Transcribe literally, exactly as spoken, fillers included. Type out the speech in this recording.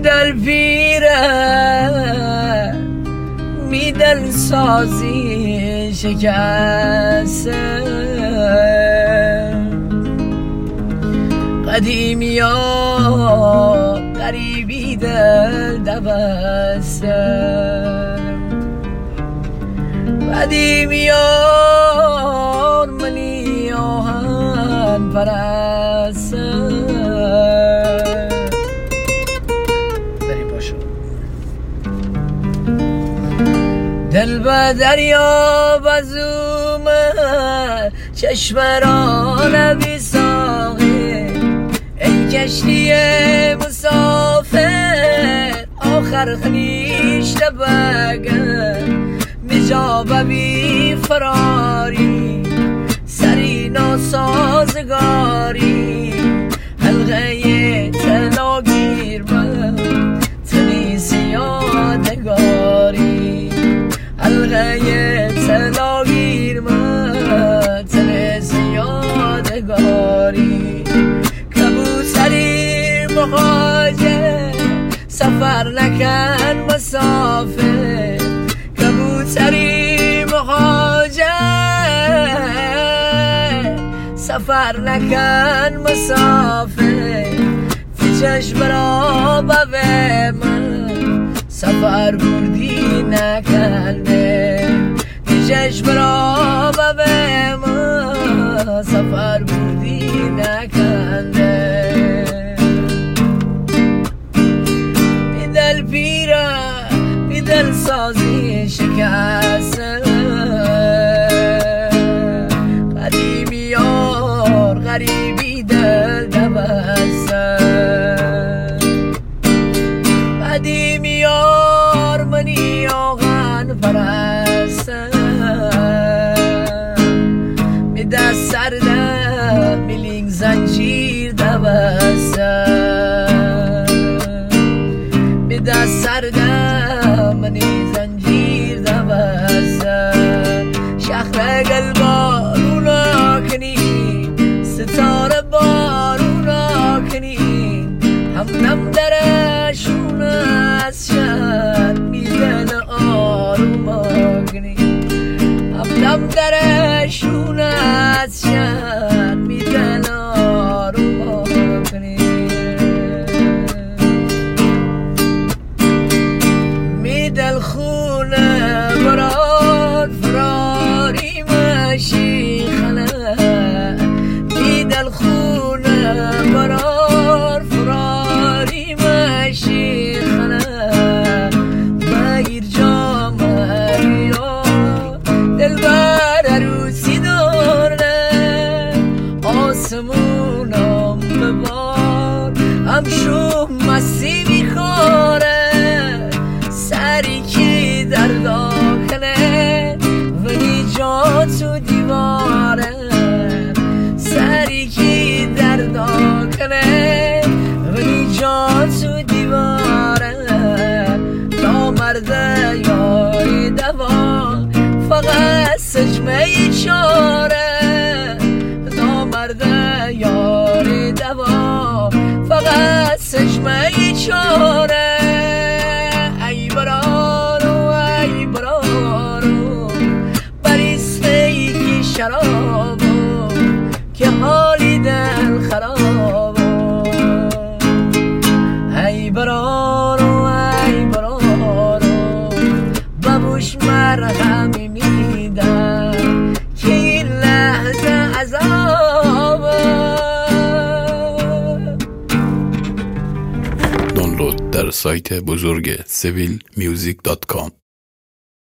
دل پیره می دل سازی شکسته قدیمی ها غریبی دل دوسته قدیمی ها منی آهن پرسته دل به دریا بزومه چشم را نبی ساقی ای کشتی مسافر آخر خلیش بگه بجا ببی فراری سری ناسازگاری حلقه تلاگیر من تنیس یادگاری حلقه تلاگیر من تنیس یادگاری کبوتری مهاجر سفر نکن مسافر کبوتری مهاجر سفر نکن مسافر فی چشم را به من سفر بردی نکنده فی چشم را به من سفر بردی نکنده بی دل پیره بی دل سازی شکسته قدیمی یار غریبی دل دوسته قدیمی یار منی آهن پرسته می دست سرده میلینگ زنجیر دوسته می دست سرده منی زنجیر دوسته شهر گل بارونا کنی ستاره بارونا کنی هم نم درشون از شهر میدن آروما کنی هم نم درشون از شهر میدن آروما کنی میدل خونه بران فراری مشی خله میدل خونه بران فراری مشی خله بگیر جام ریا دل بر عروسی داره آسمونم ببار هم شو مسی میخوره سری که در داخله ولی جا تو دیواره سری که در داخله ولی جا تو دیواره نامرده یاری دوا فقط سجمه چاره نامرده یاری دوا فقط سجمه چاره ای برارو ای برارو بریسته ای که شرابو که حالی دل خرابو ای برارو ای برارو ببوش مرهمی میدم که این لحظه عذابه. دانلود در سایت بزرگ سویل میوزیک دات کام.